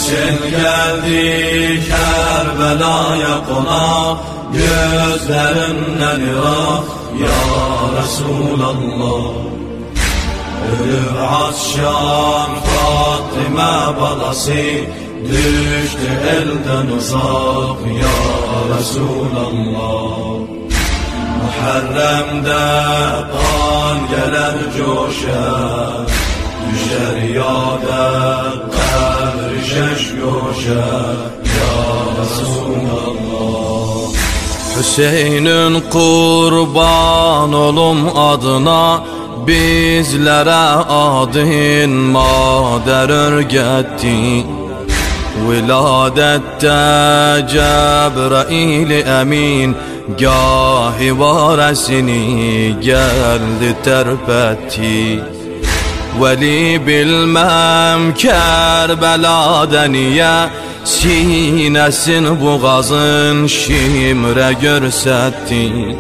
Hüseyin geldi Kerbela'ya konak, gözlerinden ırak ya Resulallah. Ölür Asşan Fatıma balası, düştü elden uzak ya Resulallah. Muharrem'de kan gelir coşar, düşer yâda kabr şeş göşer ya Resulallah. Hüseyin'in kurban olum adına, bizlere adın mader örgetti. Viladette Cebrail emin, gahi varesini geldi terpetti. Veli bilmem Kerbela'da niye, sinesin boğazın şimre görsetti.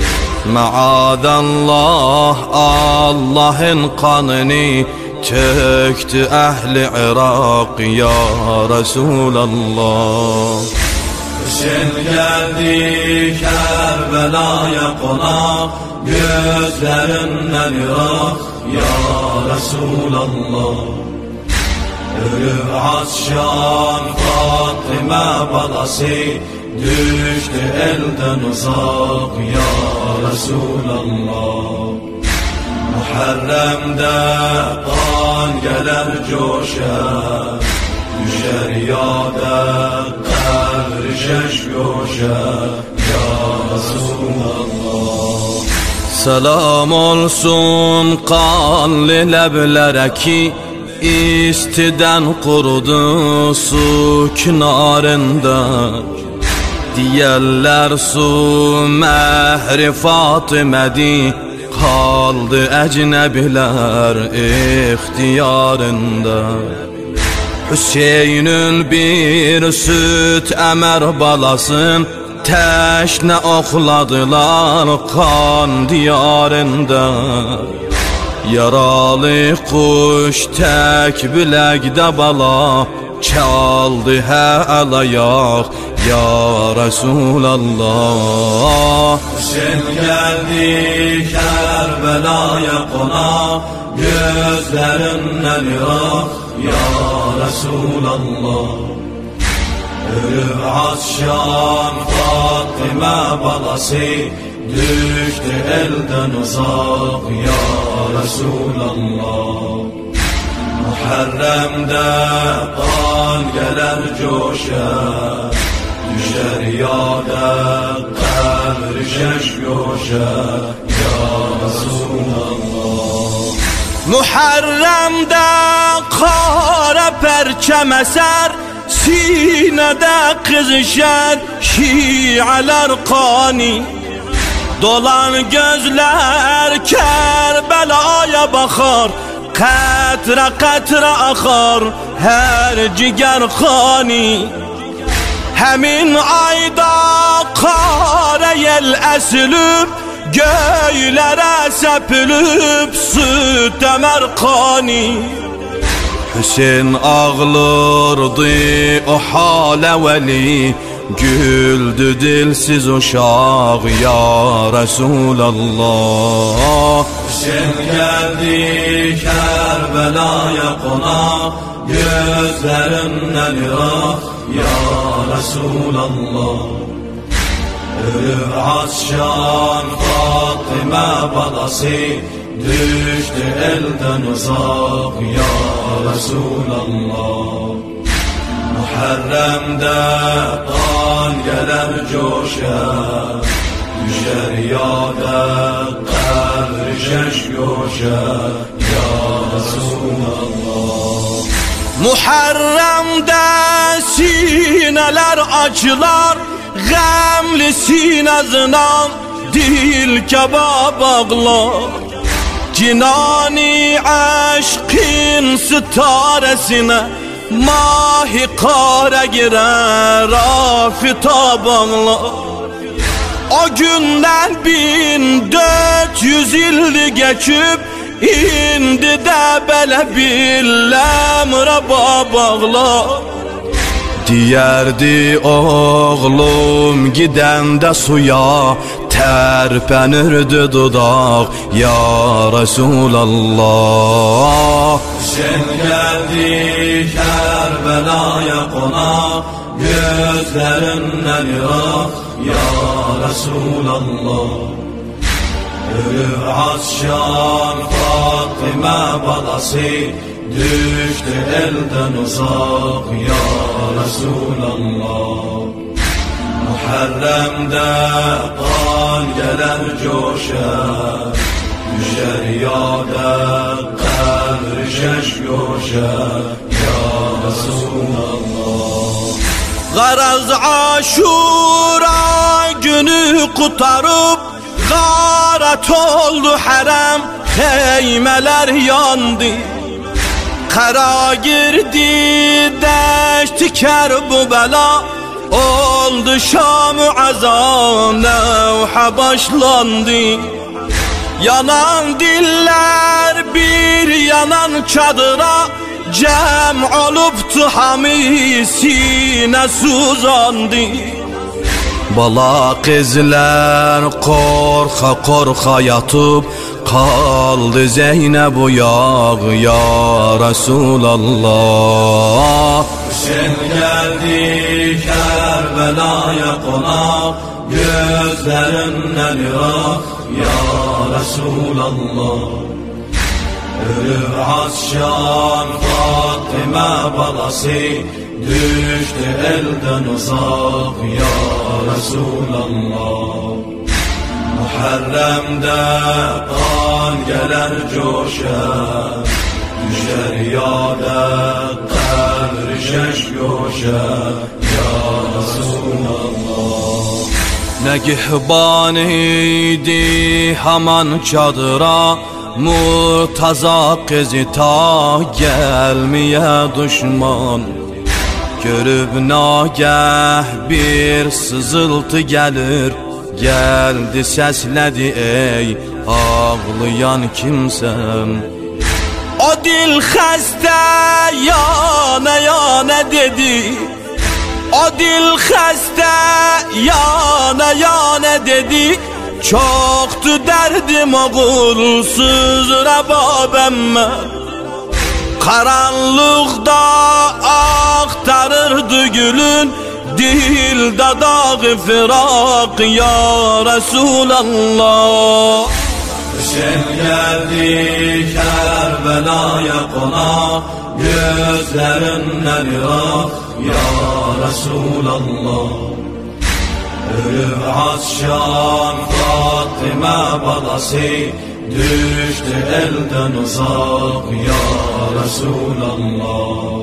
Maadallah Allah'ın kanını töktü ehli Irak ya Resulallah. Hüseyin geldi Kerbela'ya konak, gözlerinden ırak ya Resulallah. Ölür Asşan Fatıma balası, düştü elden uzak ya Resulallah. Muharrem'de kan gelir coşar, düşer yâda kabr şeş göşer ya Resulallah. Selam olsun kanlı leblere ki, istiden kurudu su kenarında. Diyerler su mehri Fatıme'di, kaldı ecnebiler ihtiyarında. Hüseyin'in bir süt emer balasın, teşne okladılar kan diyarında. Yaralı kuş tek bilekde bala, çaldı el ayak ya Resulallah. Hüseyin geldi Kerbela'ya konak, gözlerinden ırak ya Resulallah. Ölür Asşan Fatıma balası, düştü elden uzak ya Resulallah. Muharrem'de kan gelir coşar, düşer yâda kabr şeş göşer ya Resulallah. Muharrem'de kara perçem eser, sinede kızışar şialar kani. Dolan gözler Kerbela'ya bakar, katre katre akar her ciger khani. Hemin ayda kara yel esilip, göylere sepilip süt emer kani. Hüseyin ağlardı o hale veli, güldü dilsiz uşak ya Resulallah. Hüseyin geldi Kerbela'ya konak, gözlerinden ırak ya Resulallah. Ölür Asşan Fatıma balası, düştü elden uzak ya Resulallah. Muharrem'de kan gelir coşar, düşer yâda kabr şeş göşer ya Resulallah. Muharrem'de sineler acılar, gamli sinezden dil kebab ağlar. Cinani aşkın sitaresine mahi kara girer afitab ağlar. O günden 1400 yıl geçip, indi de belə bir ləmrə bağlar. Diyerdi oğlum gidende suya, terpenirdi dudak ya Resulallah. Sen geldi Kerbela'ya konak, gözlerinden ırak ya Resulallah. Ölür Asşan Fatıma balası, düştü elden uzak ya Resulallah. Muharrem'de kan gelir coşar, düşer yâde kadr şeş coşar ya Resulallah. Garaz Aşura günü kutarıp, garat oldu harem, heymeler yandı. Kara girdi deşti Kerbela, oldu Şam-ı azan, nevha başlandı. Yanan diller bir yanan çadıra, cem oluptu hamisine suzandı. Bala kızlar korka korka yatıp, kaldı Zeynep uyak ya Resulallah. Sen geldi Kerbela'ya konak, gözlerinden ırak ya Resulallah. Ölür Asşan Fatıma balası, düştü elden uzak ya Resulallah. Muharrem'de kan gelir coşar, düşer yâde kadr şeş coşar ya Resulallah. Negihban idi haman çadıra, Murtaza kızı ta gelmeye düşman. Görüp nagah bir sızıltı gelir, geldi sesledi ey ağlayan kimsem. O dil xəstə yana yana dedi, o dil xəstə yana yana dedi. Çoktu derdim oğulsuz Rababem mən. Karanlıkta aktarırdı gülün, dilde dağı firak ya Resulallah. Sen geldi Kerbela'ya konak, gözlerinden ırak ya Resulallah. Ölür Asşan Fatıma balası, düştü elden uzak ya Resulallah.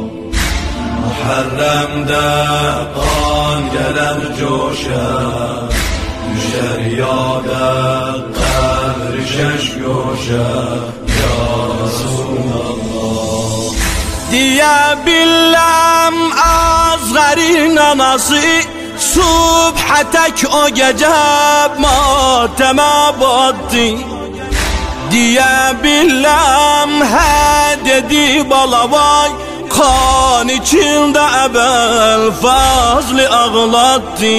Muharrem'de kan gelir coşar, düşer yâde kadr şeş coşar ya Resulallah. Diye biləm Azğərin anası, subhə tək o gecə matəmə batdı. Diye biləm hə dedi balavay, kan içində əbəl fazlı ağlattı.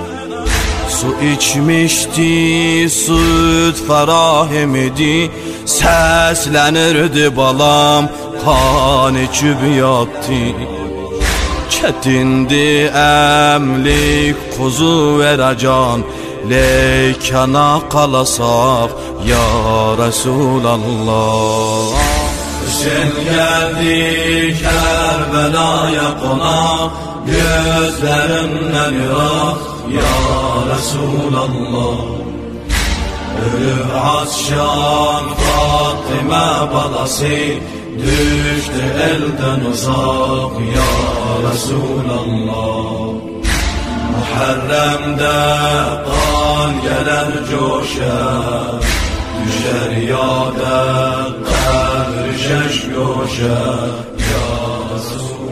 Su içmişti, süt fərahim idi, səslənirdi balam, kan içib yatdı. Çetindi əmlik kuzu verəcən, leykana qalasaq ya Resulallah. Sen geldi Kerbela'ya konak, gözlerinden ırak ya Resulallah. Ölür Asşan Fatıma balası, düştü elden uzak ya Resulallah. Muharrem'de kan gelir coşar, düşer yâde kadr şeş coşar ya Resulallah.